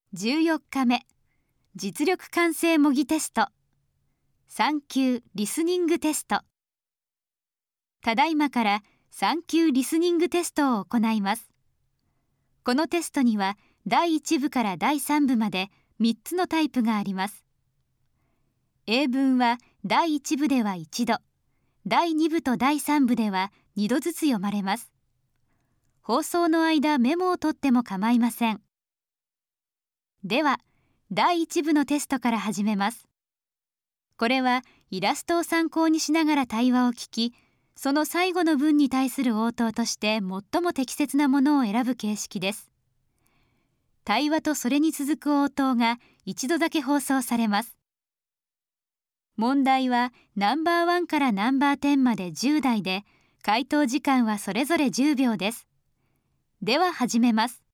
14日目、実力完成模擬テスト。3級リスニングテスト。ただいまから3級リスニングテストを行います。このテストには第1部から第3部まで3つのタイプがあります。英文は第1部では1度、第2部と第3部では2度ずつ読まれます。放送の間メモを取っても構いません。では、第1部のテストから始めます。これはイラストを参考にしながら対話を聞き、その最後の文に対する応答として最も適切なものを選ぶ形式です。対話とそれに続く応答が一度だけ放送されます。問題はナンバー1からナンバー10まで10題で、回答時間はそれぞれ10秒です。では始めます。